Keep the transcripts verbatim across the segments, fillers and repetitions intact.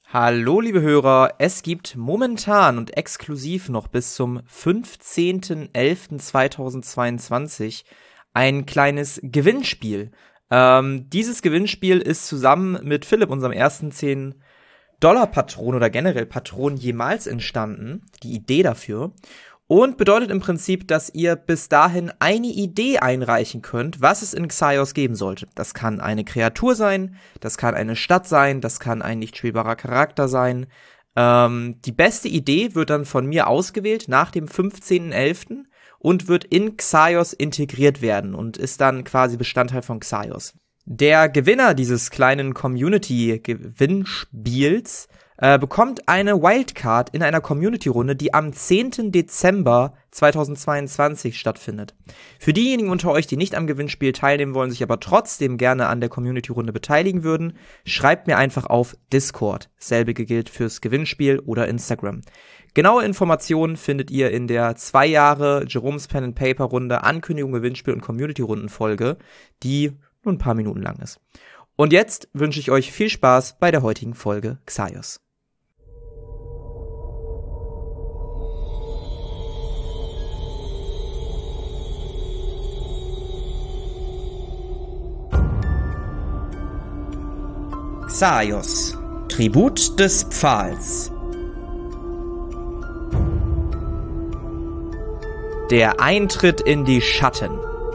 Hallo liebe Hörer, es gibt momentan und exklusiv noch bis zum fünfzehnten elften zweitausendzweiundzwanzig ein kleines Gewinnspiel. Ähm, dieses Gewinnspiel ist zusammen mit Philipp, unserem ersten zehn Dollar Patron oder generell Patron jemals entstanden, die Idee dafür. Und bedeutet im Prinzip, dass ihr bis dahin eine Idee einreichen könnt, was es in Xaios geben sollte. Das kann eine Kreatur sein, das kann eine Stadt sein, das kann ein nicht spielbarer Charakter sein. Ähm, die beste Idee wird dann von mir ausgewählt nach dem fünfzehnten elften und wird in Xaios integriert werden und ist dann quasi Bestandteil von Xaios. Der Gewinner dieses kleinen Community-Gewinnspiels Äh, bekommt eine Wildcard in einer Community-Runde, die am zehnten Dezember zweitausendzweiundzwanzig stattfindet. Für diejenigen unter euch, die nicht am Gewinnspiel teilnehmen wollen, sich aber trotzdem gerne an der Community-Runde beteiligen würden, schreibt mir einfach auf Discord. Selbige gilt fürs Gewinnspiel oder Instagram. Genaue Informationen findet ihr in der zwei Jahre Jerome's Pen and Paper Runde Ankündigung, Gewinnspiel und Community-Runden-Folge, die nur ein paar Minuten lang ist. Und jetzt wünsche ich euch viel Spaß bei der heutigen Folge Xaios. Xaios, Tribut des Pfahls. Der Eintritt in die Schatten.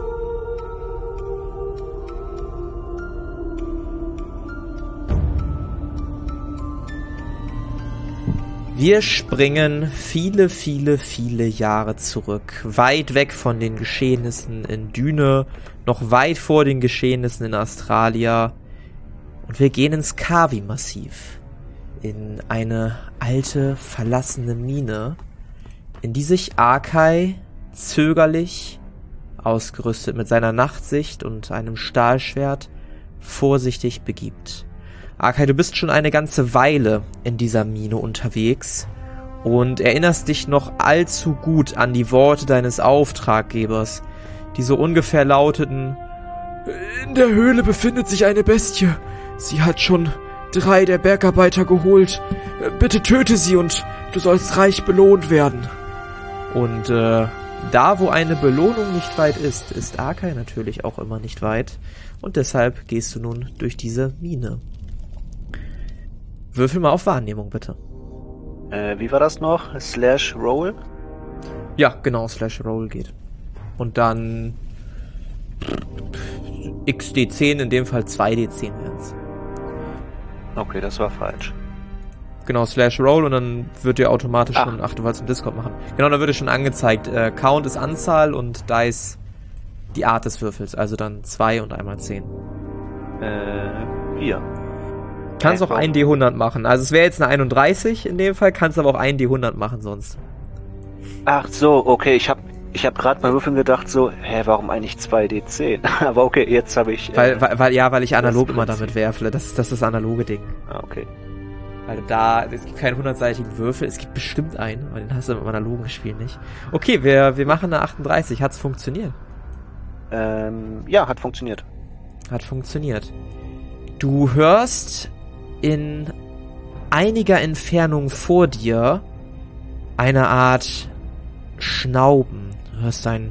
Wir springen viele, viele, viele Jahre zurück, weit weg von den Geschehnissen in Dyne, noch weit vor den Geschehnissen in Australia. Und wir gehen ins Kavi-Massiv, in eine alte, verlassene Mine, in die sich Arkai zögerlich, ausgerüstet mit seiner Nachtsicht und einem Stahlschwert, vorsichtig begibt. Arkai, du bist schon eine ganze Weile in dieser Mine unterwegs und erinnerst dich noch allzu gut an die Worte deines Auftraggebers, die so ungefähr lauteten: In der Höhle befindet sich eine Bestie. Sie hat schon drei der Bergarbeiter geholt. Bitte töte sie und du sollst reich belohnt werden. Und äh, da, wo eine Belohnung nicht weit ist, ist Arkai natürlich auch immer nicht weit. Und deshalb gehst du nun durch diese Mine. Würfel mal auf Wahrnehmung, bitte. Äh, wie war das noch? Slash Roll? Ja, genau, Slash Roll geht. Und dann X D zehn, in dem Fall zwei D zehn wären's. Okay, das war falsch. Genau, Slash Roll und dann wird dir automatisch ach. schon, ach, du wolltest im Discord machen. Genau, dann wird dir schon angezeigt, äh, Count ist Anzahl und Dice die Art des Würfels, also dann zwei und einmal zehn. Äh, vier. Kannst auch ein D hundert machen. Also es wäre jetzt eine einunddreißig in dem Fall, kannst aber auch ein D hundert machen sonst. Ach so, okay, ich hab ich hab gerade bei Würfeln gedacht so, hä, warum eigentlich zwei D zehn? Aber okay, jetzt habe ich... Äh, weil, weil, weil, ja, weil ich analog immer damit werfle. Das, das ist das analoge Ding. Ah, okay. Weil da, es gibt keinen hundertseitigen Würfel, es gibt bestimmt einen, aber den hast du im analogen Spiel nicht. Okay, wir, wir machen eine achtunddreißig. Hat's funktioniert? Ähm, ja, hat funktioniert. Hat funktioniert. Du hörst in einiger Entfernung vor dir eine Art Schnauben. Du hörst ein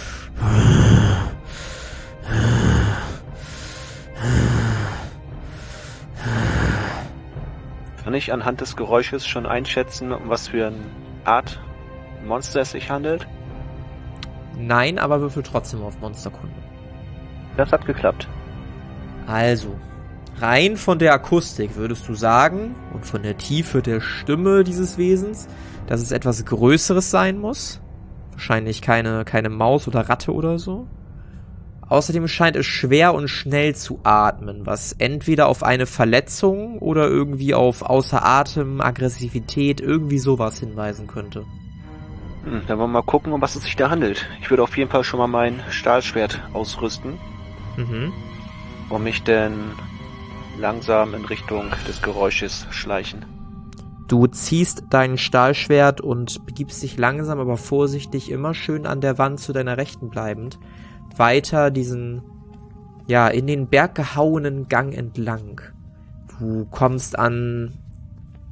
Kann ich anhand des Geräusches schon einschätzen, um was für eine Art Monster es sich handelt? Nein, aber würfel trotzdem auf Monsterkunde. Das hat geklappt. Also, rein von der Akustik würdest du sagen, und von der Tiefe der Stimme dieses Wesens, dass es etwas Größeres sein muss. Wahrscheinlich keine, keine Maus oder Ratte oder so. Außerdem scheint es schwer und schnell zu atmen, was entweder auf eine Verletzung oder irgendwie auf außer Atem, Aggressivität, irgendwie sowas hinweisen könnte. Hm, dann wollen wir mal gucken, um was es sich da handelt. Ich würde auf jeden Fall schon mal mein Stahlschwert ausrüsten. Mhm. Und mich dann langsam in Richtung des Geräusches schleichen. Du ziehst dein Stahlschwert und begibst dich langsam, aber vorsichtig, immer schön an der Wand zu deiner Rechten bleibend, weiter diesen, ja, in den Berg gehauenen Gang entlang. Du kommst an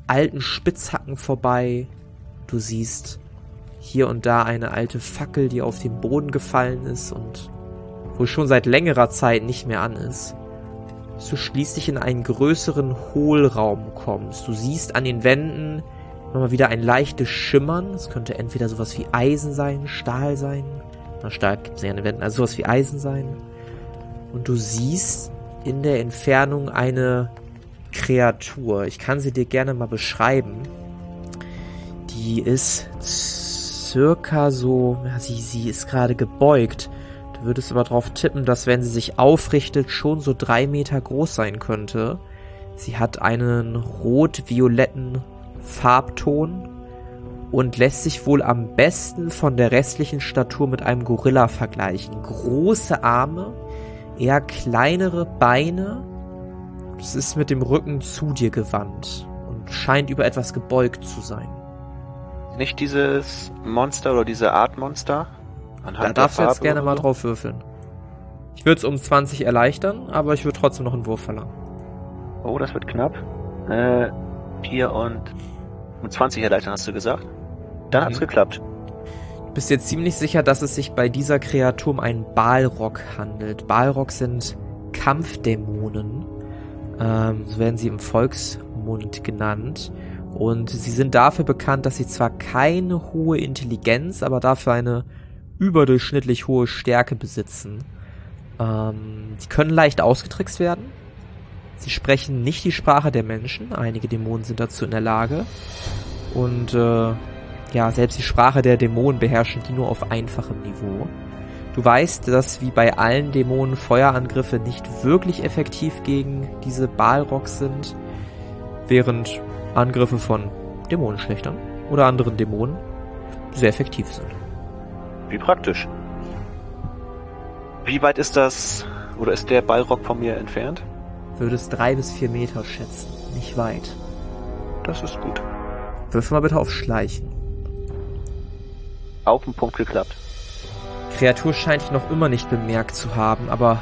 alten Spitzhacken vorbei. Du siehst hier und da eine alte Fackel, die auf den Boden gefallen ist und wohl schon seit längerer Zeit nicht mehr an ist. Bis du schließlich in einen größeren Hohlraum kommst. Du siehst an den Wänden nochmal wieder ein leichtes Schimmern. Es könnte entweder sowas wie Eisen sein, Stahl sein. Na, Stahl gibt es ja an den Wänden, also sowas wie Eisen sein. Und du siehst in der Entfernung eine Kreatur. Ich kann sie dir gerne mal beschreiben. Die ist circa so, ja, sie, sie ist gerade gebeugt. Du würdest aber drauf tippen, dass wenn sie sich aufrichtet, schon so drei Meter groß sein könnte. Sie hat einen rot-violetten Farbton und lässt sich wohl am besten von der restlichen Statur mit einem Gorilla vergleichen. Große Arme, eher kleinere Beine. Es ist mit dem Rücken zu dir gewandt und scheint über etwas gebeugt zu sein. Nicht dieses Monster oder diese Art Monster? Anhand Da darfst du jetzt gerne mal so? drauf würfeln. Ich würde es um zwanzig erleichtern, aber ich würde trotzdem noch einen Wurf verlangen. Oh, das wird knapp. Äh, vier und um zwanzig erleichtern, hast du gesagt? Dann hat's Mhm. geklappt. Du bist jetzt ziemlich sicher, dass es sich bei dieser Kreatur um einen Balrog handelt. Balrog sind Kampfdämonen. Ähm, so werden sie im Volksmund genannt. Und sie sind dafür bekannt, dass sie zwar keine hohe Intelligenz, aber dafür eine überdurchschnittlich hohe Stärke besitzen. Ähm, sie können leicht ausgetrickst werden. Sie sprechen nicht die Sprache der Menschen. Einige Dämonen sind dazu in der Lage. Und äh, ja, selbst die Sprache der Dämonen beherrschen die nur auf einfachem Niveau. Du weißt, dass wie bei allen Dämonen Feuerangriffe nicht wirklich effektiv gegen diese Balrogs sind, während Angriffe von Dämonenschlechtern oder anderen Dämonen sehr effektiv sind. Wie praktisch. Wie weit ist das, oder ist der Balrog von mir entfernt? Würdest drei bis vier Meter schätzen, nicht weit. Das ist gut. Wirf mal bitte auf Schleichen. Auf den Punkt geklappt. Kreatur scheint dich noch immer nicht bemerkt zu haben, aber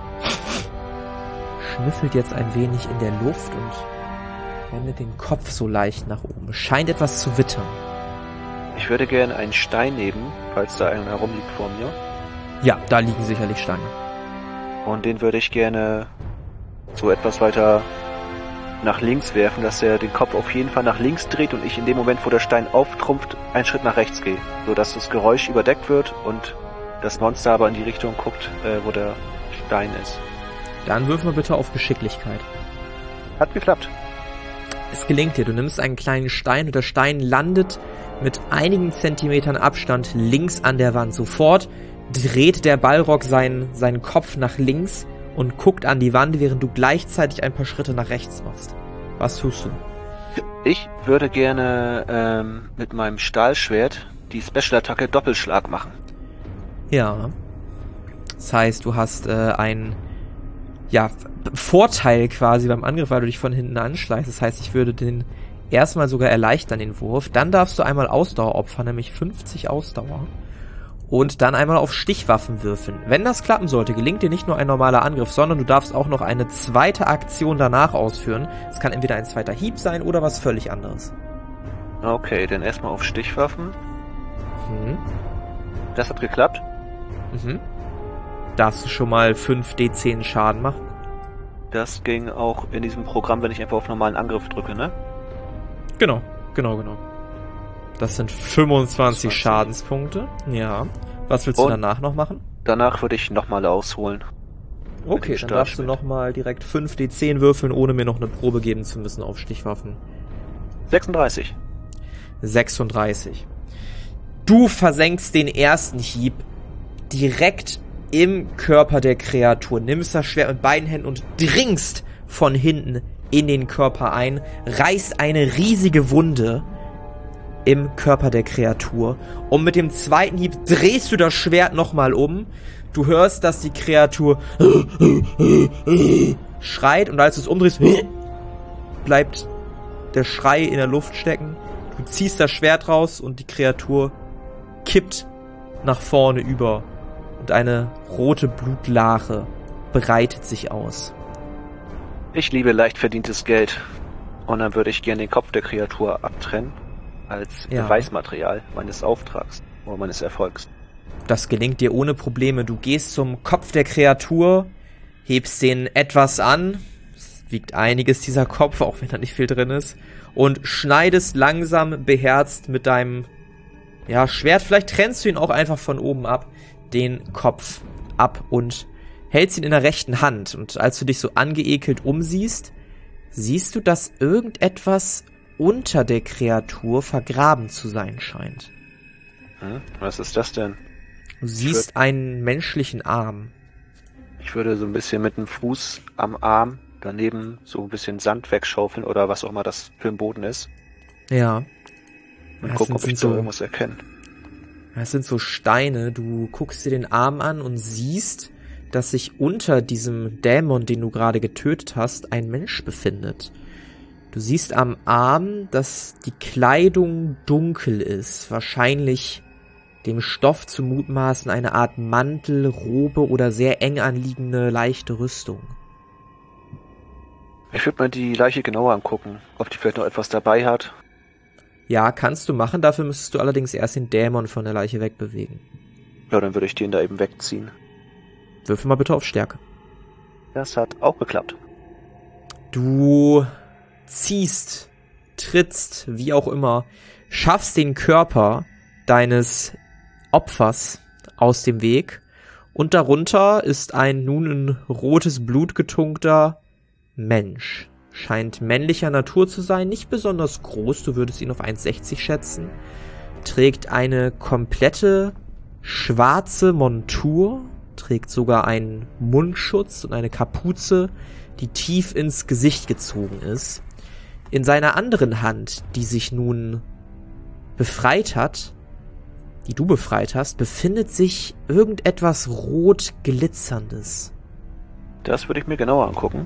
schnüffelt jetzt ein wenig in der Luft und wendet den Kopf so leicht nach oben. Es scheint etwas zu wittern. Ich würde gerne einen Stein nehmen, falls da einer herumliegt vor mir. Ja, da liegen sicherlich Steine. Und den würde ich gerne so etwas weiter nach links werfen, dass er den Kopf auf jeden Fall nach links dreht und ich in dem Moment, wo der Stein auftrumpft, einen Schritt nach rechts gehe. Sodass das Geräusch überdeckt wird und das Monster aber in die Richtung guckt, äh, wo der Stein ist. Dann wirf mal bitte auf Geschicklichkeit. Hat geklappt. Es gelingt dir, du nimmst einen kleinen Stein und der Stein landet mit einigen Zentimetern Abstand links an der Wand. Sofort dreht der Balrog seinen, seinen Kopf nach links und guckt an die Wand, während du gleichzeitig ein paar Schritte nach rechts machst. Was tust du? Ich würde gerne ähm, mit meinem Stahlschwert die Special-Attacke Doppelschlag machen. Ja. Das heißt, du hast äh, einen ja, Vorteil quasi beim Angriff, weil du dich von hinten anschleichst. Das heißt, ich würde den erstmal sogar erleichtern, den Wurf. Dann darfst du einmal Ausdauer opfern, nämlich fünfzig Ausdauer. Und dann einmal auf Stichwaffen würfeln. Wenn das klappen sollte, gelingt dir nicht nur ein normaler Angriff, sondern du darfst auch noch eine zweite Aktion danach ausführen. Es kann entweder ein zweiter Hieb sein oder was völlig anderes. Okay, dann erstmal auf Stichwaffen. Mhm. Das hat geklappt. Mhm. Darfst du schon mal fünf D zehn Schaden machen? Das ging auch in diesem Programm, wenn ich einfach auf normalen Angriff drücke, ne? Genau, genau, genau. Das sind fünfundzwanzig zwanzig. Schadenspunkte. Ja. Was willst du Und danach noch machen? Danach würde ich nochmal ausholen. Okay, dann darfst du nochmal direkt fünf D zehn würfeln, ohne mir noch eine Probe geben zu müssen auf Stichwaffen. sechsunddreißig. sechsunddreißig. Du versenkst den ersten Hieb direkt im Körper der Kreatur, nimmst das Schwert mit beiden Händen und dringst von hinten in den Körper ein, reißt eine riesige Wunde im Körper der Kreatur und mit dem zweiten Hieb drehst du das Schwert nochmal um. Du hörst, dass die Kreatur schreit und als du es umdrehst, bleibt der Schrei in der Luft stecken. Du ziehst das Schwert raus und die Kreatur kippt nach vorne über und eine rote Blutlache breitet sich aus. Ich liebe leicht verdientes Geld. Und dann würde ich gerne den Kopf der Kreatur abtrennen, als Ja. Beweismaterial meines Auftrags oder meines Erfolgs. Das gelingt dir ohne Probleme. Du gehst zum Kopf der Kreatur, hebst den etwas an, es wiegt einiges dieser Kopf, auch wenn da nicht viel drin ist, und schneidest langsam beherzt mit deinem ja, Schwert, vielleicht trennst du ihn auch einfach von oben ab, den Kopf ab und hältst ihn in der rechten Hand. Und als du dich so angeekelt umsiehst, siehst du, dass irgendetwas unter der Kreatur vergraben zu sein scheint. Hm? Was ist das denn? Du siehst einen menschlichen Arm. Ich würde so ein bisschen mit dem Fuß am Arm daneben so ein bisschen Sand wegschaufeln oder was auch immer das für ein Boden ist. Ja. Und Ja, gucken, es ob ich sind so so- irgendwas erkenne. Das sind so Steine. Du guckst dir den Arm an und siehst, dass sich unter diesem Dämon, den du gerade getötet hast, ein Mensch befindet. Du siehst am Arm, dass die Kleidung dunkel ist. Wahrscheinlich dem Stoff zu mutmaßen eine Art Mantel, Robe oder sehr eng anliegende leichte Rüstung. Ich würde mir die Leiche genauer angucken, ob die vielleicht noch etwas dabei hat. Ja, kannst du machen. Dafür müsstest du allerdings erst den Dämon von der Leiche wegbewegen. Ja, dann würde ich den da eben wegziehen. Würfel mal bitte auf Stärke. Das hat auch geklappt. Du ziehst, trittst, wie auch immer, schaffst den Körper deines Opfers aus dem Weg und darunter ist ein nun in rotes Blut getunkter Mensch. Scheint männlicher Natur zu sein, nicht besonders groß, du würdest ihn auf eins Komma sechzig schätzen, trägt eine komplette schwarze Montur, trägt sogar einen Mundschutz und eine Kapuze, die tief ins Gesicht gezogen ist. In seiner anderen Hand, die sich nun befreit hat, die du befreit hast, befindet sich irgendetwas rot glitzerndes. Das würde ich mir genauer angucken.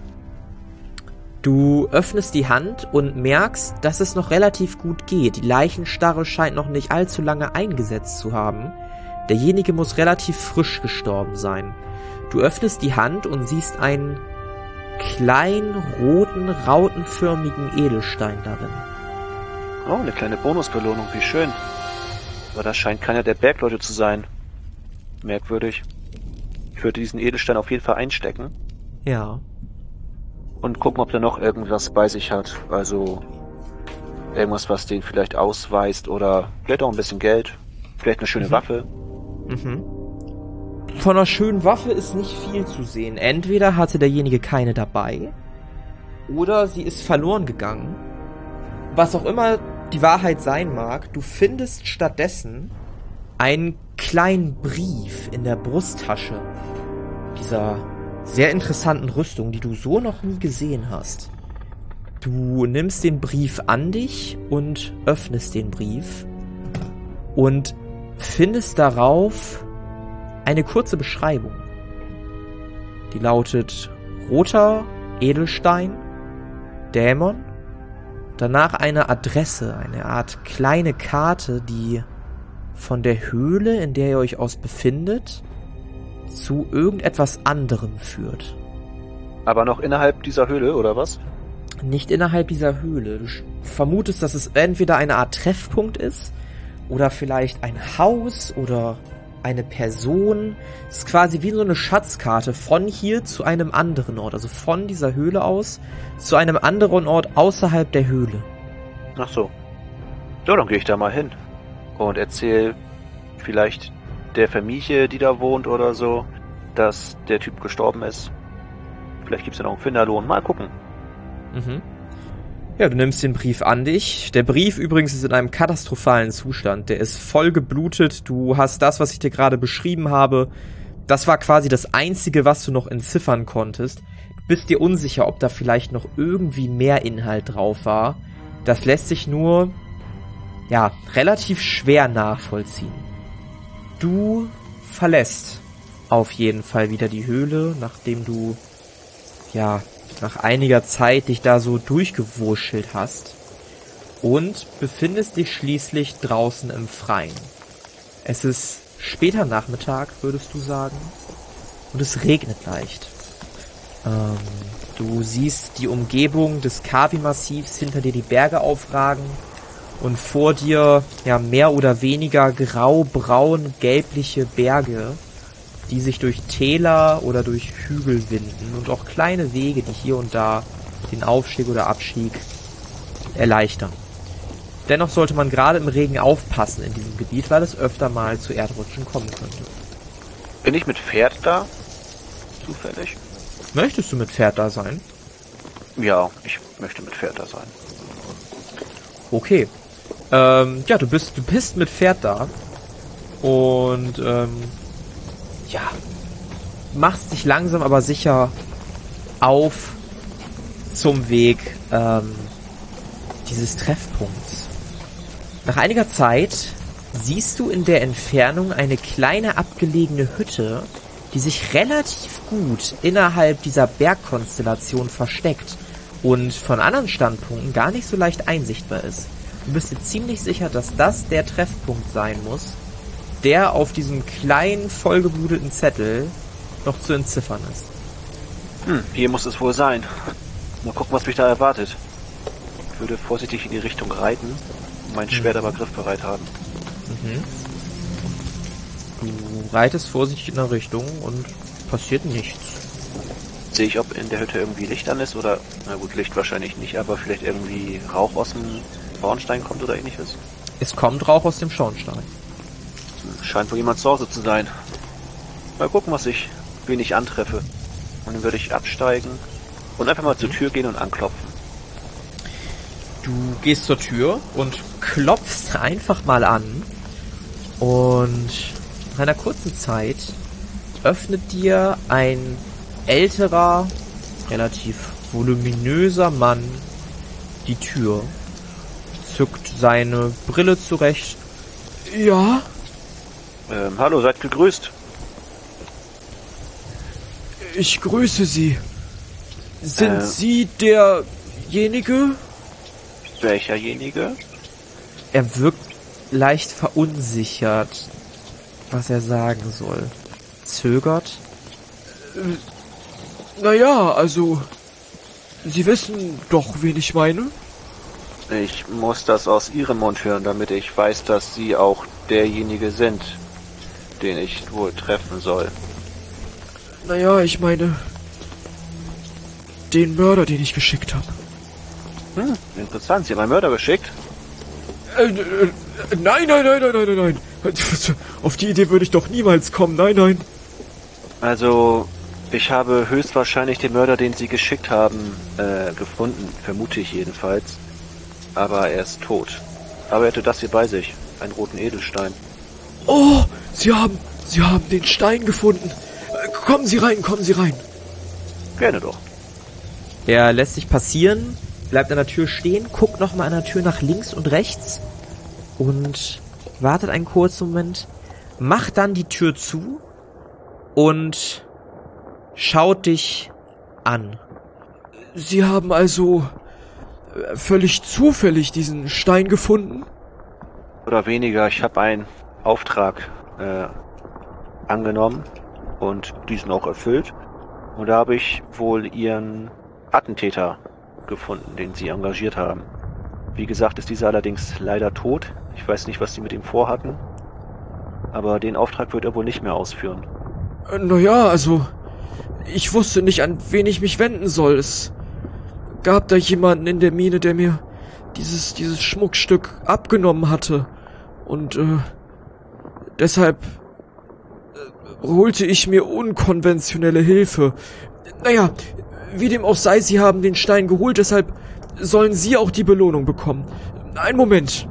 Du öffnest die Hand und merkst, dass es noch relativ gut geht. Die Leichenstarre scheint noch nicht allzu lange eingesetzt zu haben. Derjenige muss relativ frisch gestorben sein. Du öffnest die Hand und siehst einen kleinen, roten, rautenförmigen Edelstein darin. Oh, eine kleine Bonusbelohnung, wie schön. Aber das scheint keiner der Bergleute zu sein. Merkwürdig. Ich würde diesen Edelstein auf jeden Fall einstecken Ja. und gucken, ob der noch irgendwas bei sich hat. Also irgendwas, was den vielleicht ausweist oder vielleicht auch ein bisschen Geld. Vielleicht eine schöne Mhm. Waffe. Mhm. Von einer schönen Waffe ist nicht viel zu sehen. Entweder hatte derjenige keine dabei oder sie ist verloren gegangen. Was auch immer die Wahrheit sein mag, du findest stattdessen einen kleinen Brief in der Brusttasche dieser sehr interessanten Rüstung, die du so noch nie gesehen hast. Du nimmst den Brief an dich und öffnest den Brief und findest darauf eine kurze Beschreibung. Die lautet roter Edelstein, Dämon, danach eine Adresse, eine Art kleine Karte, die von der Höhle, in der ihr euch aus befindet, zu irgendetwas anderem führt. Aber noch innerhalb dieser Höhle, oder was? Nicht innerhalb dieser Höhle. Du sch- vermutest, dass es entweder eine Art Treffpunkt ist oder vielleicht ein Haus oder eine Person. Es ist quasi wie so eine Schatzkarte von hier zu einem anderen Ort. Also von dieser Höhle aus zu einem anderen Ort außerhalb der Höhle. Ach so. Ja, dann gehe ich da mal hin und erzähl vielleicht der Familie, die da wohnt oder so, dass der Typ gestorben ist. Vielleicht gibt's ja noch einen Finderlohn. Mal gucken. Mhm. Ja, du nimmst den Brief an dich. Der Brief übrigens ist in einem katastrophalen Zustand. Der ist voll geblutet. Du hast das, was ich dir gerade beschrieben habe. Das war quasi das Einzige, was du noch entziffern konntest. Du bist dir unsicher, ob da vielleicht noch irgendwie mehr Inhalt drauf war. Das lässt sich nur, ja, relativ schwer nachvollziehen. Du verlässt auf jeden Fall wieder die Höhle, nachdem du, ja, nach einiger Zeit dich da so durchgewurschtelt hast und befindest dich schließlich draußen im Freien. Es ist später Nachmittag, würdest du sagen, und es regnet leicht. Ähm, Du siehst die Umgebung des Kavi-Massivs, hinter dir die Berge aufragen und vor dir ja mehr oder weniger grau-braun gelbliche Berge, die sich durch Täler oder durch Hügel winden und auch kleine Wege, die hier und da den Aufstieg oder Abstieg erleichtern. Dennoch sollte man gerade im Regen aufpassen in diesem Gebiet, weil es öfter mal zu Erdrutschen kommen könnte. Bin ich mit Pferd da? Zufällig? Möchtest du mit Pferd da sein? Ja, ich möchte mit Pferd da sein. Okay. Ähm, ja, du bist, du bist mit Pferd da. Und, ähm, ja, machst dich langsam aber sicher auf zum Weg, ähm, dieses Treffpunkts. Nach einiger Zeit siehst du in der Entfernung eine kleine abgelegene Hütte, die sich relativ gut innerhalb dieser Bergkonstellation versteckt und von anderen Standpunkten gar nicht so leicht einsichtbar ist. Du bist dir ziemlich sicher, dass das der Treffpunkt sein muss, der auf diesem kleinen, vollgebuddelten Zettel noch zu entziffern ist. Hm, hier muss es wohl sein. Mal gucken, was mich da erwartet. Ich würde vorsichtig in die Richtung reiten und mein Schwert aber griffbereit haben. Mhm. Du reitest vorsichtig in der Richtung und passiert nichts. Sehe ich, ob in der Hütte irgendwie Licht an ist oder, na gut, Licht wahrscheinlich nicht, aber vielleicht irgendwie Rauch aus dem Schornstein kommt oder ähnliches? Es kommt Rauch aus dem Schornstein. Scheint wohl jemand zu Hause zu sein. Mal gucken, was ich, wen ich antreffe. Und dann würde ich absteigen und einfach mal zur Tür gehen und anklopfen. Du gehst zur Tür und klopfst einfach mal an. Und nach einer kurzen Zeit öffnet dir ein älterer, relativ voluminöser Mann die Tür, zückt seine Brille zurecht. Ja? Ähm, hallo, seid gegrüßt. Ich grüße Sie. Sind äh, Sie derjenige? Welcherjenige? Er wirkt leicht verunsichert, was er sagen soll. Zögert. Äh, naja, also, Sie wissen doch, wen ich meine? Ich muss das aus Ihrem Mund hören, damit ich weiß, dass Sie auch derjenige sind, den ich wohl treffen soll. Naja, ich meine, den Mörder, den ich geschickt habe. Hm, interessant. Sie haben einen Mörder geschickt? Äh, äh, nein, nein, nein, nein, nein, nein, nein. Auf die Idee würde ich doch niemals kommen. Nein, nein. Also, ich habe höchstwahrscheinlich den Mörder, den Sie geschickt haben, äh, gefunden. Vermute ich jedenfalls. Aber er ist tot. Aber er hatte das hier bei sich. Einen roten Edelstein. Oh, Sie haben, Sie haben den Stein gefunden. Kommen Sie rein, kommen Sie rein. Gerne doch. Er lässt sich passieren, bleibt an der Tür stehen, guckt nochmal an der Tür nach links und rechts und wartet einen kurzen Moment, macht dann die Tür zu und schaut dich an. Sie haben also völlig zufällig diesen Stein gefunden? Oder weniger. Ich habe einen Auftrag äh, angenommen und diesen auch erfüllt. Und da habe ich wohl Ihren Attentäter gefunden, den Sie engagiert haben. Wie gesagt, ist dieser allerdings leider tot. Ich weiß nicht, was Sie mit ihm vorhatten. Aber den Auftrag wird er wohl nicht mehr ausführen. Naja, also, ich wusste nicht, an wen ich mich wenden soll. Es gab da jemanden in der Mine, der mir dieses, dieses Schmuckstück abgenommen hatte. Und, äh, deshalb äh, holte ich mir unkonventionelle Hilfe. Naja, wie dem auch sei, Sie haben den Stein geholt, deshalb sollen Sie auch die Belohnung bekommen. Einen Moment.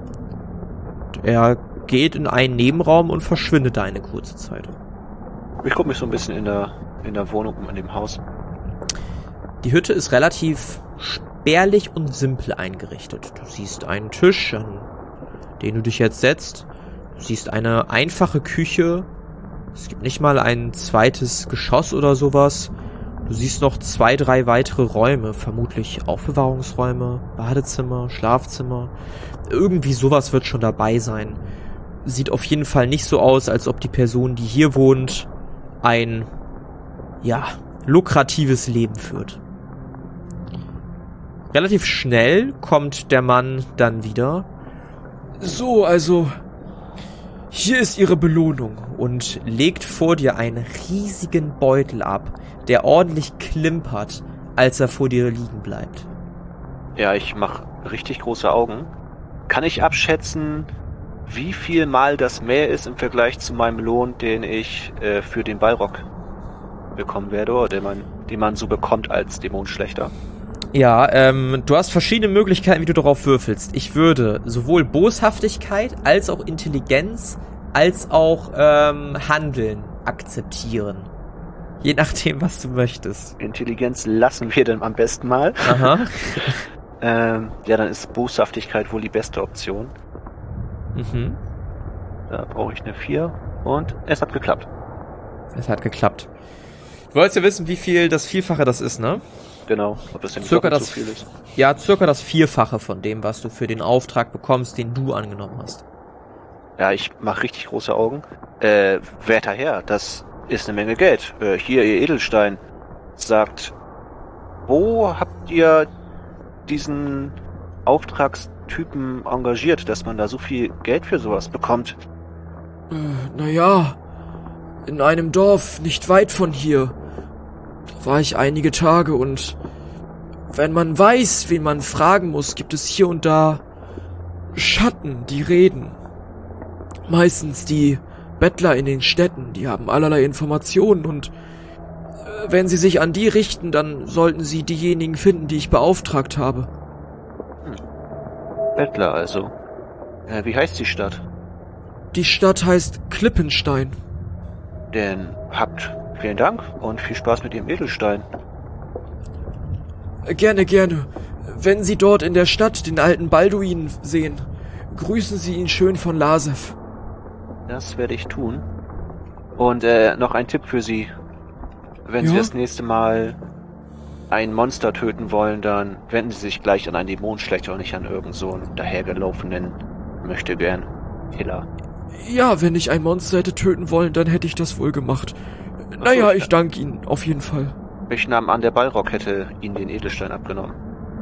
Er geht in einen Nebenraum und verschwindet da eine kurze Zeit. Ich gucke mich so ein bisschen in der, in der Wohnung um, in dem Haus. Die Hütte ist relativ spärlich und simpel eingerichtet. Du siehst einen Tisch, an den du dich jetzt setzt. Du siehst eine einfache Küche. Es gibt nicht mal ein zweites Geschoss oder sowas. Du siehst noch zwei, drei weitere Räume, vermutlich Aufbewahrungsräume, Badezimmer, Schlafzimmer. Irgendwie sowas wird schon dabei sein. Sieht auf jeden Fall nicht so aus, als ob die Person, die hier wohnt, ein, ja, lukratives Leben führt. Relativ schnell kommt der Mann dann wieder. So, also, hier ist Ihre Belohnung und legt vor dir einen riesigen Beutel ab, der ordentlich klimpert, als er vor dir liegen bleibt. Ja, ich mache richtig große Augen. Kann ich abschätzen, wie viel mal das mehr ist im Vergleich zu meinem Lohn, den ich äh, für den Balrog bekommen werde, oder den man, den man so bekommt als Dämonenschlechter? Ja, ähm, du hast verschiedene Möglichkeiten, wie du darauf würfelst. Ich würde sowohl Boshaftigkeit als auch Intelligenz als auch ähm, Handeln akzeptieren. Je nachdem, was du möchtest. Intelligenz lassen wir dann am besten mal. Aha. ähm, ja, dann ist Boshaftigkeit wohl die beste Option. Mhm. Da brauche ich eine vier und es hat geklappt. Es hat geklappt. Du wolltest ja wissen, wie viel das Vielfache das ist, ne? Genau, ob das denn circa so das, viel ist. Ja, circa das Vierfache von dem, was du für den Auftrag bekommst, den du angenommen hast. Ja, ich mache richtig große Augen. Äh, werter Herr, das ist eine Menge Geld. Äh, hier, Ihr Edelstein sagt, wo habt ihr diesen Auftragstypen engagiert, dass man da so viel Geld für sowas bekommt? Äh, naja, in einem Dorf nicht weit von hier. Da war ich einige Tage und wenn man weiß, wen man fragen muss, gibt es hier und da Schatten, die reden. Meistens die Bettler in den Städten, die haben allerlei Informationen und äh, wenn sie sich an die richten, dann sollten sie diejenigen finden, die ich beauftragt habe. Hm. Bettler also. Äh, wie heißt die Stadt? Die Stadt heißt Klippenstein. Denn habt vielen Dank und viel Spaß mit Ihrem Edelstein. Äh, gerne, gerne. Wenn Sie dort in der Stadt den alten Balduin sehen, grüßen Sie ihn schön von Lasef. Das werde ich tun. Und äh, noch ein Tipp für Sie. Wenn ja? Sie das nächste Mal ein Monster töten wollen, dann wenden Sie sich gleich an einen Dämonenschlechter und nicht an irgend so einen dahergelaufenen Möchtegern Killer. Ja, wenn ich ein Monster hätte töten wollen, dann hätte ich das wohl gemacht. Naja, ich danke Ihnen, auf jeden Fall. Ich nahm an, der Balrog hätte Ihnen den Edelstein abgenommen.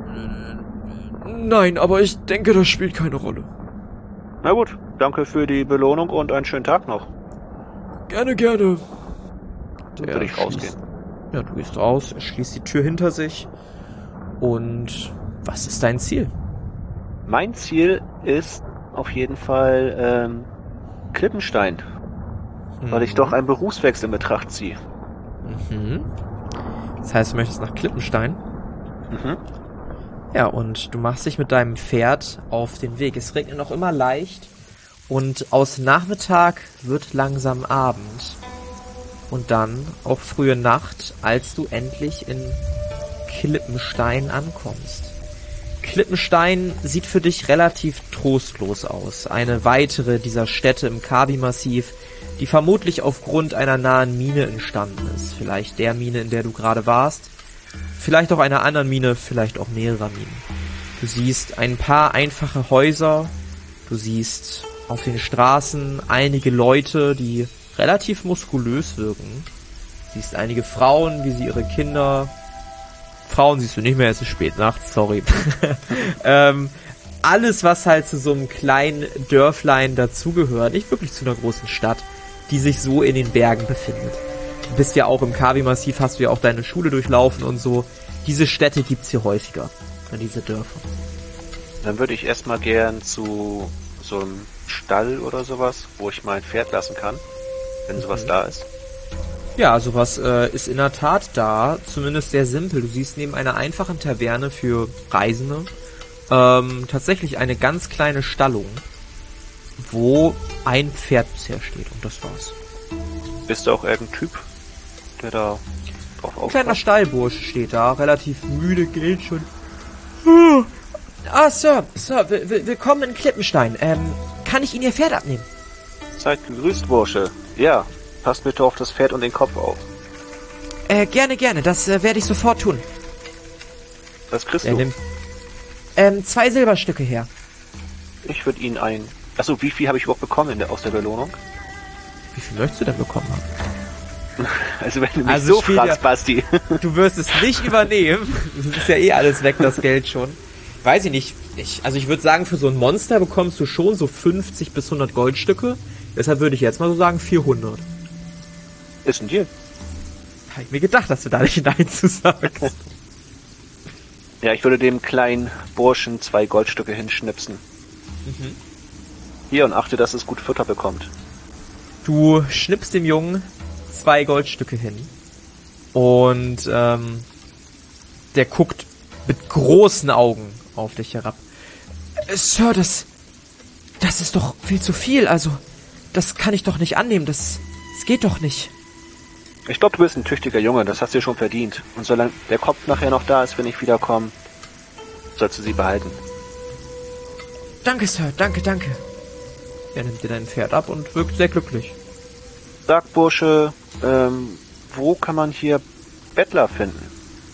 Nein, aber ich denke, das spielt keine Rolle. Na gut, danke für die Belohnung und einen schönen Tag noch. Gerne, gerne. Dann würde ich rausgehen. Ja, du gehst raus, er schließt die Tür hinter sich. Und was ist dein Ziel? Mein Ziel ist auf jeden Fall ähm, Klippenstein. Mhm. Weil ich doch einen Berufswechsel in Betracht ziehe. Mhm. Das heißt, du möchtest nach Klippenstein? Mhm. Ja, und du machst dich mit deinem Pferd auf den Weg. Es regnet noch immer leicht und aus Nachmittag wird langsam Abend. Und dann auch frühe Nacht, als du endlich in Klippenstein ankommst. Klippenstein sieht für dich relativ trostlos aus. Eine weitere dieser Städte im Kabi-Massiv, die vermutlich aufgrund einer nahen Mine entstanden ist. Vielleicht der Mine, in der du gerade warst. Vielleicht auch einer anderen Mine, vielleicht auch mehrerer Minen. Du siehst ein paar einfache Häuser. Du siehst auf den Straßen einige Leute, die relativ muskulös wirken. Du siehst einige Frauen, wie sie ihre Kinder... Frauen siehst du nicht mehr, es ist spät nachts, sorry. ähm, alles, was halt zu so einem kleinen Dörflein dazugehört, nicht wirklich zu einer großen Stadt, die sich so in den Bergen befindet. Du bist ja auch im Kabi-Massiv, hast du ja auch deine Schule durchlaufen und so. Diese Städte gibt's hier häufiger, diese Dörfer. Dann würde ich erstmal gern zu so einem Stall oder sowas, wo ich mein Pferd lassen kann, wenn sowas mhm. da ist. Ja, sowas äh, ist in der Tat da, zumindest sehr simpel. Du siehst neben einer einfachen Taverne für Reisende ähm, tatsächlich eine ganz kleine Stallung, wo ein Pferd bisher steht und das war's. Bist du auch irgendein Typ, der da drauf aufpasst? Ein kleiner Stallbursch steht da, relativ müde, geht schon. Ah, Sir, Sir, willkommen in Klippenstein. Ähm, kann ich Ihnen Ihr Pferd abnehmen? Seid gegrüßt, Bursche. Ja, passt bitte auf das Pferd und den Kopf auf. Äh, gerne, gerne, das äh, werde ich sofort tun. Was kriegst er du? Nimmt, ähm, zwei Silberstücke her. Ich würde Ihnen ein... Achso, wie viel habe ich überhaupt bekommen in der, aus der Belohnung? Wie viel möchtest du denn bekommen haben? Also wenn du mich Also so spielt fragst, ja- Basti. Du wirst es nicht übernehmen. Das ist ja eh alles weg, das Geld schon. Weiß ich nicht. Ich, also ich würde sagen, für so ein Monster bekommst du schon so fünfzig bis hundert Goldstücke. Deshalb würde ich jetzt mal so sagen vierhundert. Ist ein Deal. Habe ich mir gedacht, dass du da nicht Nein zu sagst. Ja, ich würde dem kleinen Burschen zwei Goldstücke hinschnipsen. Mhm. Hier, und achte, dass es gut Futter bekommt. Du schnippst dem Jungen zwei Goldstücke hin. Und ähm, der guckt mit großen Augen auf dich herab. Äh, Sir, das, das ist doch viel zu viel. Also, das kann ich doch nicht annehmen. Das, das geht doch nicht. Ich glaube, du bist ein tüchtiger Junge, das hast du dir schon verdient. Und solange der Kopf nachher noch da ist, wenn ich wiederkomme, sollst du sie behalten. Danke, Sir. Danke, danke. Er nimmt dir dein Pferd ab und wirkt sehr glücklich. Sag, Bursche, ähm, wo kann man hier Bettler finden?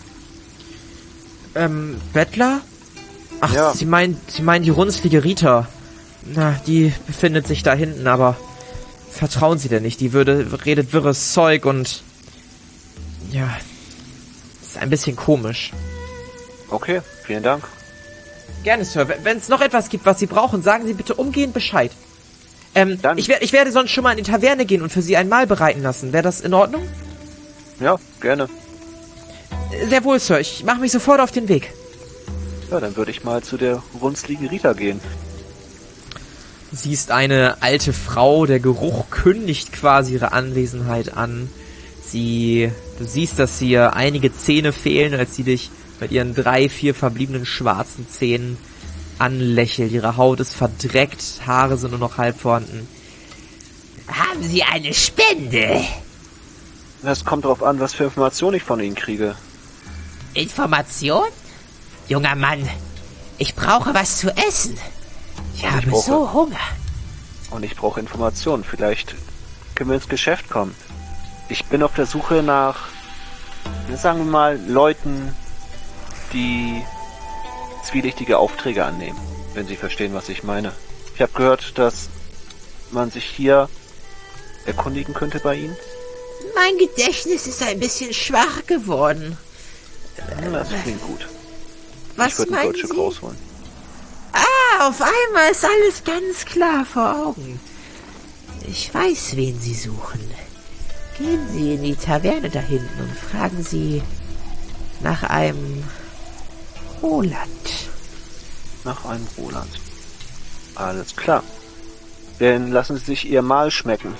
Ähm, Bettler? Ach, Ja. Sie meinen, Sie meinen die runzlige Rita. Na, die befindet sich da hinten, aber vertrauen Sie denn nicht. Die würde, redet wirres Zeug und ja, ist ein bisschen komisch. Okay, vielen Dank. Gerne, Sir. Wenn es noch etwas gibt, was Sie brauchen, sagen Sie bitte umgehend Bescheid. Ähm, Dann- ich, wer ich werde sonst schon mal in die Taverne gehen und für Sie ein Mahl bereiten lassen. Wäre das in Ordnung? Ja, gerne. Sehr wohl, Sir. Ich mache mich sofort auf den Weg. Ja, dann würde ich mal zu der runzligen Rita gehen. Du siehst eine alte Frau, der Geruch kündigt quasi ihre Anwesenheit an. Sie, du siehst, dass ihr einige Zähne fehlen, als sie dich mit ihren drei, vier verbliebenen schwarzen Zähnen anlächelt. Ihre Haut ist verdreckt, Haare sind nur noch halb vorhanden. Haben Sie eine Spende? Es kommt darauf an, was für Informationen ich von Ihnen kriege. Information? Junger Mann, ich brauche was zu essen. Ich habe brauche- so Hunger. Und ich brauche Informationen. Vielleicht können wir ins Geschäft kommen. Ich bin auf der Suche nach, sagen wir mal, Leuten, die zwielichtige Aufträge annehmen, wenn Sie verstehen, was ich meine. Ich habe gehört, dass man sich hier erkundigen könnte bei Ihnen. Mein Gedächtnis ist ein bisschen schwach geworden. Hm, Das klingt gut. Ich Was würde ein meinen Goldstück Sie? rausholen. Ah, auf einmal ist alles ganz klar vor Augen. Ich weiß, wen Sie suchen. Gehen Sie in die Taverne da hinten und fragen Sie nach einem Roland. Nach einem Roland. Alles klar. Dann lassen Sie sich Ihr Mahl schmecken.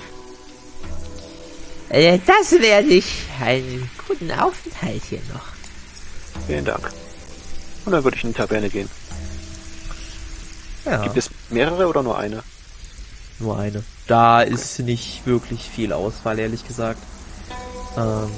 Äh, das werde ich. Einen guten Aufenthalt hier noch. Vielen Dank. Und dann würde ich in die Taverne gehen. Ja, Gibt es mehrere oder nur eine? nur eine. Da ist nicht wirklich viel Auswahl, ehrlich gesagt. Ähm,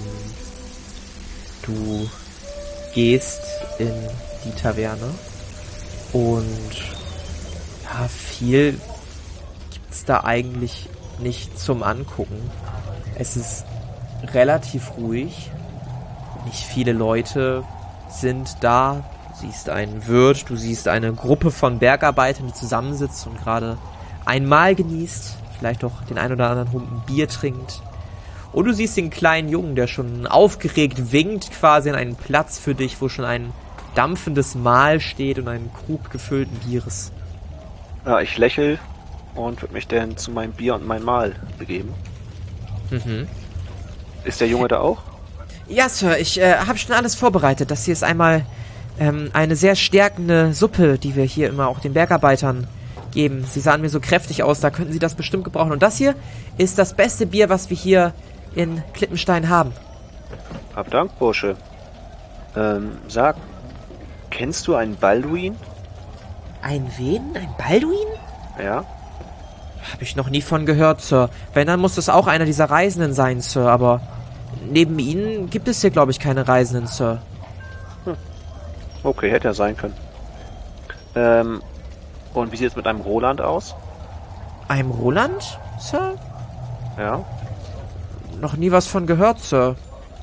du gehst in die Taverne und ja, viel gibt's da eigentlich nicht zum Angucken. Es ist relativ ruhig. Nicht viele Leute sind da. Du siehst einen Wirt, du siehst eine Gruppe von Bergarbeitern, die zusammensitzt und gerade ein Mahl genießt, vielleicht auch den ein oder anderen Humpen Bier trinkt. Und du siehst den kleinen Jungen, der schon aufgeregt winkt quasi an einen Platz für dich, wo schon ein dampfendes Mahl steht und einen Krug gefüllten Bieres. Ja, ich lächel und würde mich dann zu meinem Bier und mein Mahl begeben. Mhm. Ist der Junge da auch? Ja, Sir, ich äh, habe schon alles vorbereitet. Das hier ist einmal ähm, eine sehr stärkende Suppe, die wir hier immer auch den Bergarbeitern geben. Sie sahen mir so kräftig aus, da könnten Sie das bestimmt gebrauchen. Und das hier ist das beste Bier, was wir hier in Klippenstein haben. Hab Dank, Bursche. Ähm, sag, kennst du einen Balduin? Ein wen? Ein Balduin? Ja? Habe ich noch nie von gehört, Sir. Wenn, dann muss das auch einer dieser Reisenden sein, Sir. Aber neben Ihnen gibt es hier, glaube ich, keine Reisenden, Sir. Okay, hätte ja sein können. Ähm, und wie sieht es mit einem Roland aus? Einem Roland, Sir? Ja? Noch nie was von gehört, Sir.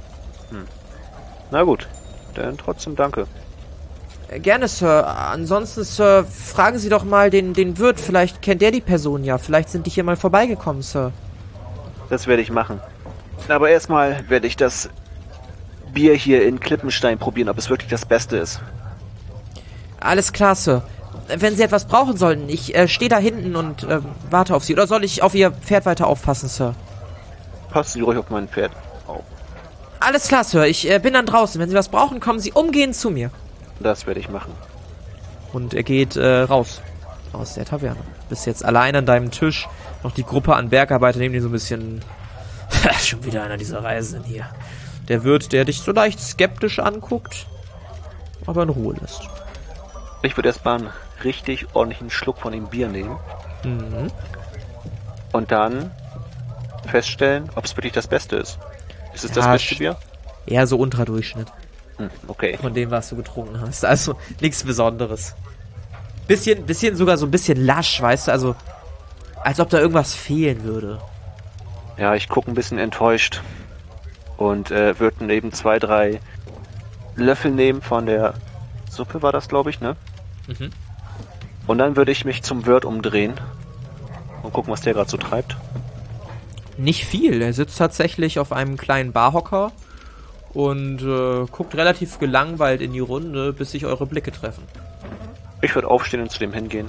Na gut, dann trotzdem danke. Äh, Gerne, Sir. Ansonsten, Sir, fragen Sie doch mal den, den Wirt. Vielleicht kennt der die Person ja. Vielleicht sind die hier mal vorbeigekommen, Sir. Das werde ich machen. Aber erstmal werde ich das Bier hier in Klippenstein probieren, ob es wirklich das Beste ist. Alles klar, Sir. Wenn Sie etwas brauchen sollten, ich äh, stehe da hinten und äh, warte auf Sie. Oder soll ich auf Ihr Pferd weiter aufpassen, Sir? Passen Sie ruhig auf mein Pferd auf. Alles klar, Sir. Ich äh, bin dann draußen. Wenn Sie was brauchen, kommen Sie umgehend zu mir. Das werde ich machen. Und er geht äh, raus. Aus der Taverne. Bist jetzt allein an deinem Tisch. Noch die Gruppe an Bergarbeiter neben dir so ein bisschen... Schon wieder einer dieser Reisenden hier. Der Wirt, der dich so leicht skeptisch anguckt, aber in Ruhe lässt. Ich würde erstmal einen richtig ordentlichen Schluck von dem Bier nehmen. Mhm. Und dann feststellen, ob es wirklich das Beste ist. Ist es Ja, das beste Bier? Eher so Unterdurchschnitt. Hm, okay. Von dem, was du getrunken hast. Also nichts Besonderes. Bisschen, bisschen sogar so ein bisschen lasch, weißt du? Also, als ob da irgendwas fehlen würde. Ja, ich gucke ein bisschen enttäuscht. Und äh, würde neben zwei, drei Löffel nehmen von der Suppe, war das, glaube ich, ne? Mhm. Und dann würde ich mich zum Wirt umdrehen und gucken, was der gerade so treibt. Nicht viel. Er sitzt tatsächlich auf einem kleinen Barhocker und äh, guckt relativ gelangweilt in die Runde, bis sich eure Blicke treffen. Ich würde aufstehen und zu dem hingehen.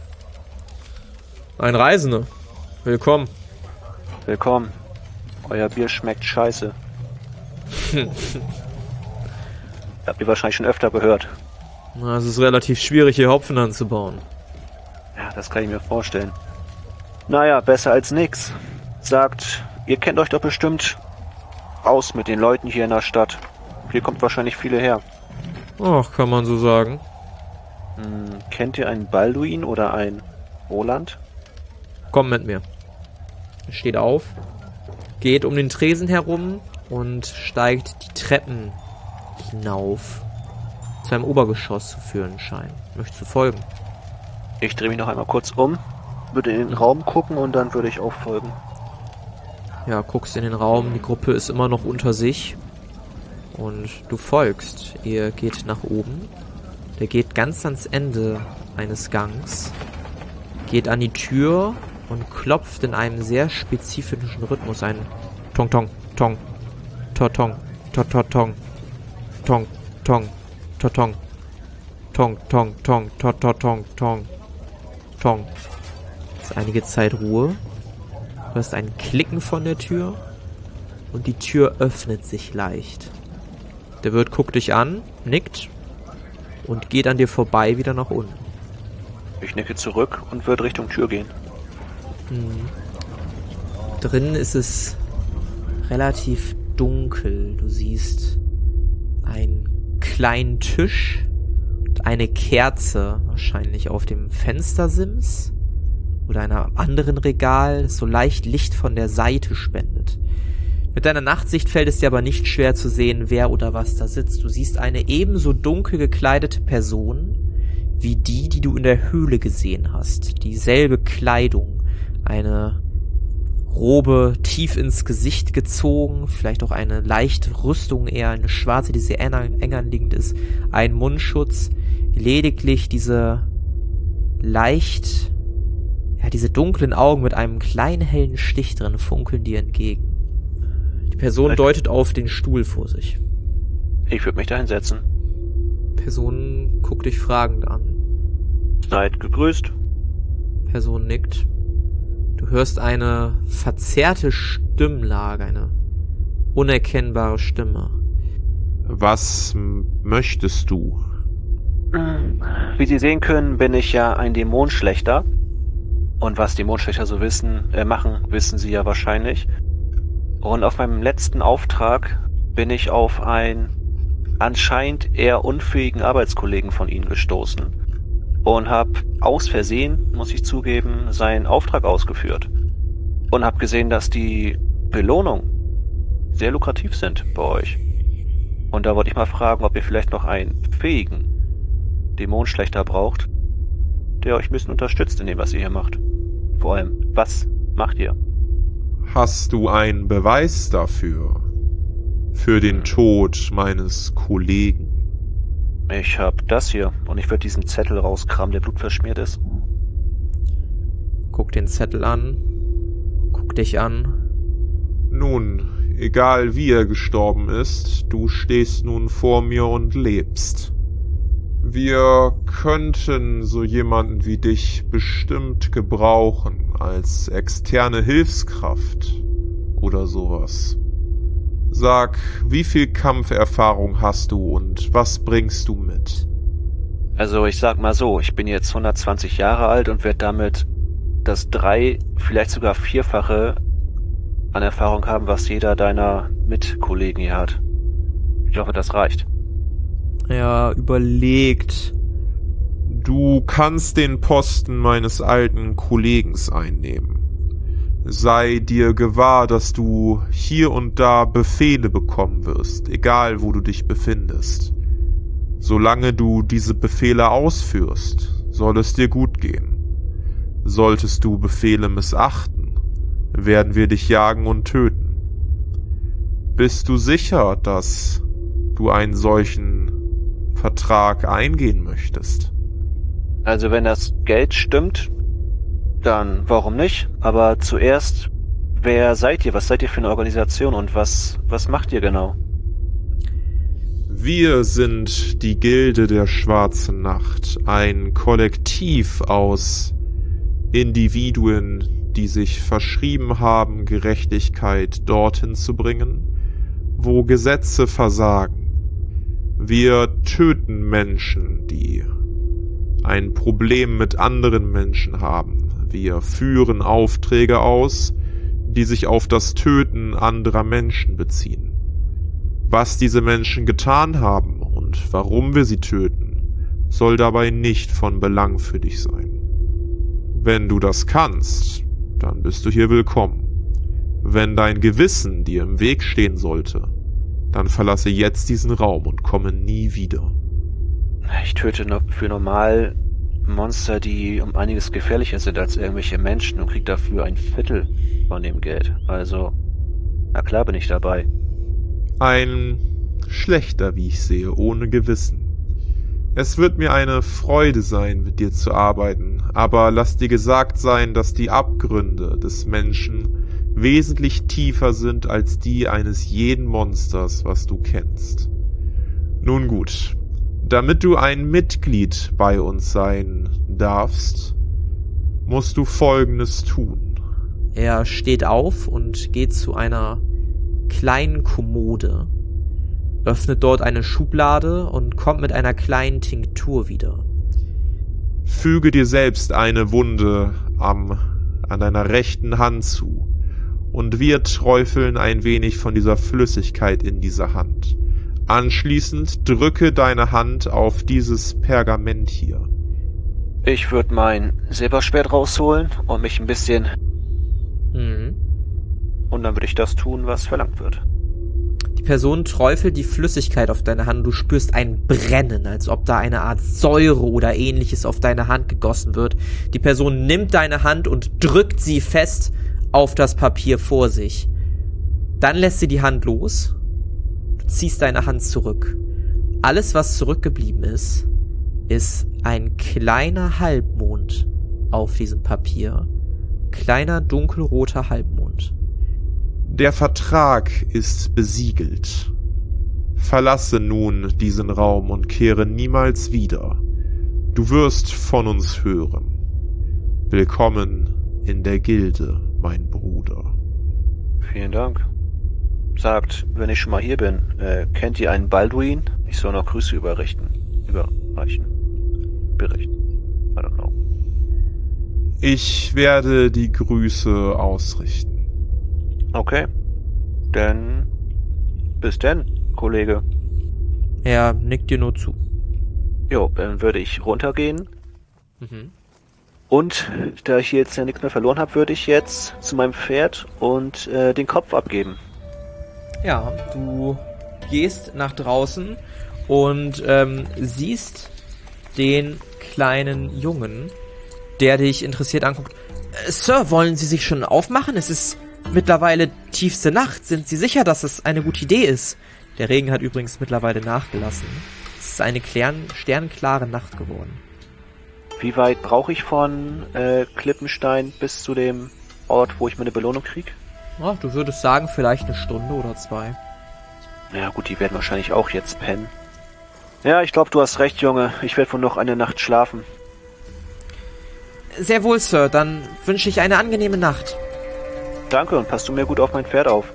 Ein Reisender. Willkommen. Willkommen. Euer Bier schmeckt scheiße. Habt ihr wahrscheinlich schon öfter gehört. Na, es ist relativ schwierig, hier Hopfen anzubauen. Ja, das kann ich mir vorstellen. Naja, besser als nix. Sagt, ihr kennt euch doch bestimmt aus mit den Leuten hier in der Stadt. Hier kommt wahrscheinlich viele her. Ach, kann man so sagen. Hm, kennt ihr einen Balduin oder einen Roland? Komm mit mir. Er steht auf, geht um den Tresen herum und steigt die Treppen hinauf. Zu einem Obergeschoss zu führen scheint. Möchtest du folgen? Ich drehe mich noch einmal kurz um, würde in den Raum gucken und dann würde ich auch folgen. Ja, guckst in den Raum, die Gruppe ist immer noch unter sich. Und du folgst. Ihr geht nach oben. Der geht ganz ans Ende eines Gangs. Geht an die Tür und klopft in einem sehr spezifischen Rhythmus ein Tong Tong Tong Totong Tototong Tong Tong Totong Tong Tong Tong Tototong Tong Tong. Jetzt einige Zeit Ruhe. Du hörst ein Klicken von der Tür und die Tür öffnet sich leicht. Der Wirt guckt dich an, nickt und geht an dir vorbei wieder nach unten. Ich nicke zurück und würde Richtung Tür gehen. Hm. Drinnen ist es relativ dunkel. Du siehst einen kleinen Tisch und eine Kerze, wahrscheinlich auf dem Fenstersims oder einem anderen Regal, das so leicht Licht von der Seite spendet. Mit deiner Nachtsicht fällt es dir aber nicht schwer zu sehen, wer oder was da sitzt. Du siehst eine ebenso dunkel gekleidete Person wie die, die du in der Höhle gesehen hast. Dieselbe Kleidung, eine Robe tief ins Gesicht gezogen, vielleicht auch eine leichte Rüstung, eher eine schwarze, die sehr eng anliegend ist, ein Mundschutz, lediglich diese leicht, ja, diese dunklen Augen mit einem kleinen hellen Stich drin funkeln dir entgegen. Die Person deutet auf den Stuhl vor sich. Ich würde mich da hinsetzen. Person guckt dich fragend an. Seid gegrüßt. Person nickt. Du hörst eine verzerrte Stimmlage, eine unerkennbare Stimme. Was m- möchtest du? Wie Sie sehen können, bin ich ja ein Dämonenschlechter. Und was Dämonenschlechter so wissen, äh, machen, wissen Sie ja wahrscheinlich. Und auf meinem letzten Auftrag bin ich auf einen anscheinend eher unfähigen Arbeitskollegen von Ihnen gestoßen. Und habe aus Versehen, muss ich zugeben, seinen Auftrag ausgeführt. Und habe gesehen, dass die Belohnungen sehr lukrativ sind bei euch. Und da wollte ich mal fragen, ob ihr vielleicht noch einen fähigen Dämonenschlechter braucht, der euch ein bisschen unterstützt in dem, was ihr hier macht. Vor allem, was macht ihr? Hast du einen Beweis dafür? Für den Tod meines Kollegen? Ich hab das hier und ich würde diesen Zettel rauskramen, der blutverschmiert ist. Guck den Zettel an. Guck dich an. Nun, Egal wie er gestorben ist, du stehst nun vor mir und lebst. Wir könnten so jemanden wie dich bestimmt gebrauchen als externe Hilfskraft oder sowas. Sag, wie viel Kampferfahrung hast du und was bringst du mit? Also ich sag mal so, ich bin jetzt hundertzwanzig Jahre alt und werde damit das drei, vielleicht sogar vierfache an Erfahrung haben, was jeder deiner Mitkollegen hier hat. Ich hoffe, das reicht. Er überlegt. Du kannst den Posten meines alten Kollegens einnehmen. Sei dir gewahr, dass du hier und da Befehle bekommen wirst, egal wo du dich befindest. Solange du diese Befehle ausführst, soll es dir gut gehen. Solltest du Befehle missachten, werden wir dich jagen und töten. Bist du sicher, dass du einen solchen Vertrag eingehen möchtest? Also wenn das Geld stimmt, dann warum nicht? Aber zuerst, wer seid ihr? Was seid ihr für eine Organisation und was, was macht ihr genau? Wir sind die Gilde der Schwarzen Nacht, ein Kollektiv aus Individuen, die sich verschrieben haben, Gerechtigkeit dorthin zu bringen, wo Gesetze versagen. Wir töten Menschen, die ein Problem mit anderen Menschen haben. Wir führen Aufträge aus, die sich auf das Töten anderer Menschen beziehen. Was diese Menschen getan haben und warum wir sie töten, soll dabei nicht von Belang für dich sein. Wenn du das kannst, dann bist du hier willkommen. Wenn dein Gewissen dir im Weg stehen sollte, dann verlasse jetzt diesen Raum und komme nie wieder. Ich töte für normal Monster, die um einiges gefährlicher sind als irgendwelche Menschen und krieg dafür ein Viertel von dem Geld. Also, na klar bin ich dabei. Ein schlechter, wie ich sehe, ohne Gewissen. Es wird mir eine Freude sein, mit dir zu arbeiten, aber lass dir gesagt sein, dass die Abgründe des Menschen wesentlich tiefer sind als die eines jeden Monsters, was du kennst. Nun gut, damit du ein Mitglied bei uns sein darfst, musst du Folgendes tun. Er steht auf und geht zu einer kleinen Kommode, öffnet dort eine Schublade und kommt mit einer kleinen Tinktur wieder. Füge dir selbst eine Wunde am, an deiner rechten Hand zu und wir träufeln ein wenig von dieser Flüssigkeit in dieser Hand. Anschließend drücke deine Hand auf dieses Pergament hier. Ich würde mein Silberschwert rausholen und mich ein bisschen... Mhm. Und dann würde ich das tun, was verlangt wird. Die Person träufelt die Flüssigkeit auf deine Hand. Du spürst ein Brennen, als ob da eine Art Säure oder ähnliches auf deine Hand gegossen wird. Die Person nimmt deine Hand und drückt sie fest auf das Papier vor sich. Dann lässt sie die Hand los. Du ziehst deine Hand zurück. Alles, was zurückgeblieben ist, ist ein kleiner Halbmond auf diesem Papier. Kleiner dunkelroter Halbmond. Der Vertrag ist besiegelt. Verlasse nun diesen Raum und kehre niemals wieder. Du wirst von uns hören. Willkommen in der Gilde, mein Bruder. Vielen Dank. Sagt, wenn ich schon mal hier bin, äh, kennt ihr einen Balduin? Ich soll noch Grüße überrichten. Überreichen. Berichten. I don't know. Ich werde die Grüße ausrichten. Okay. Dann bis denn, Kollege. Er nickt dir nur zu. Jo, dann würde ich runtergehen. Mhm. Und da ich jetzt ja nichts mehr verloren habe, würde ich jetzt zu meinem Pferd und äh, den Kopf abgeben. Ja, du gehst nach draußen und ähm, siehst den kleinen Jungen, der dich interessiert anguckt. Äh, Sir, wollen Sie sich schon aufmachen? Es ist mittlerweile tiefste Nacht. Sind Sie sicher, dass es eine gute Idee ist? Der Regen hat übrigens mittlerweile nachgelassen. Es ist eine klaren, sternklare Nacht geworden. Wie weit brauche ich von äh, Klippenstein bis zu dem Ort, wo ich meine Belohnung kriege? Ach, du würdest sagen, vielleicht eine Stunde oder zwei. Ja gut, die werden wahrscheinlich auch jetzt pennen. Ja, ich glaube, du hast recht, Junge. Ich werde wohl noch eine Nacht schlafen. Sehr wohl, Sir. Dann wünsche ich eine angenehme Nacht. Danke und passt du mir gut auf mein Pferd auf.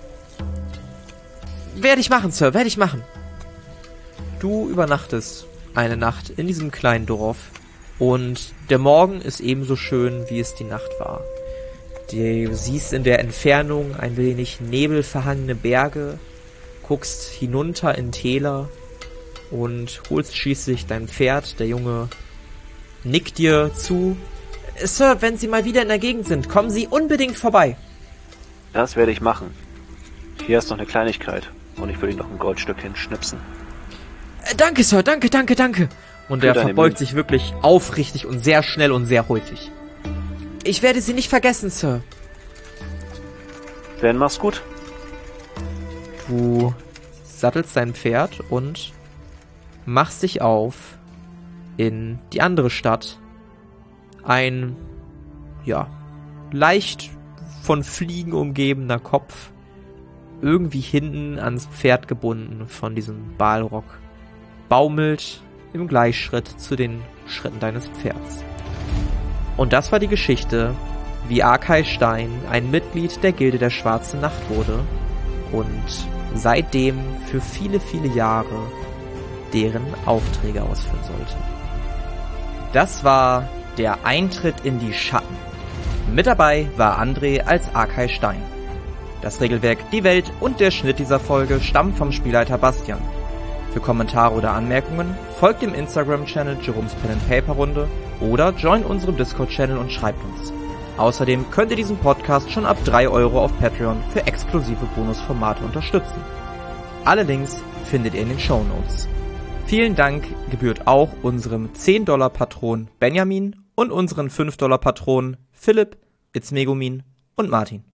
Werde ich machen, Sir. Werde ich machen. Du übernachtest eine Nacht in diesem kleinen Dorf. Und der Morgen ist ebenso schön, wie es die Nacht war. Du siehst in der Entfernung ein wenig nebelverhangene Berge, guckst hinunter in Täler und holst schließlich dein Pferd. Der Junge nickt dir zu. Sir, wenn Sie mal wieder in der Gegend sind, kommen Sie unbedingt vorbei. Das werde ich machen. Hier ist noch eine Kleinigkeit und ich will Ihnen noch ein Goldstück hinschnipsen. Äh, danke, Sir, danke, danke, danke. Und Für er deine verbeugt Mühe. sich wirklich aufrichtig und sehr schnell und sehr häufig. Ich werde Sie nicht vergessen, Sir. Dann mach's gut. Du sattelst dein Pferd und machst dich auf in die andere Stadt. Ein, ja, leicht von Fliegen umgebener Kopf, irgendwie hinten ans Pferd gebunden von diesem Balrog, baumelt im Gleichschritt zu den Schritten deines Pferds. Und das war die Geschichte, wie Arkay Stein ein Mitglied der Gilde der Schwarzen Nacht wurde und seitdem für viele, viele Jahre deren Aufträge ausführen sollte. Das war der Eintritt in die Schatten. Mit dabei war André als Arkay Stein. Das Regelwerk, die Welt und der Schnitt dieser Folge stammen vom Spielleiter Bastian. Für Kommentare oder Anmerkungen folgt dem Instagram-Channel Jerome's Pen and Paper Runde oder join unserem Discord-Channel und schreibt uns. Außerdem könnt ihr diesen Podcast schon ab drei Euro auf Patreon für exklusive Bonusformate unterstützen. Alle Links findet ihr in den Shownotes. Vielen Dank gebührt auch unserem zehn Dollar Patron Benjamin und unseren fünf Dollar Patronen Philipp, Itzmegumin und Martin.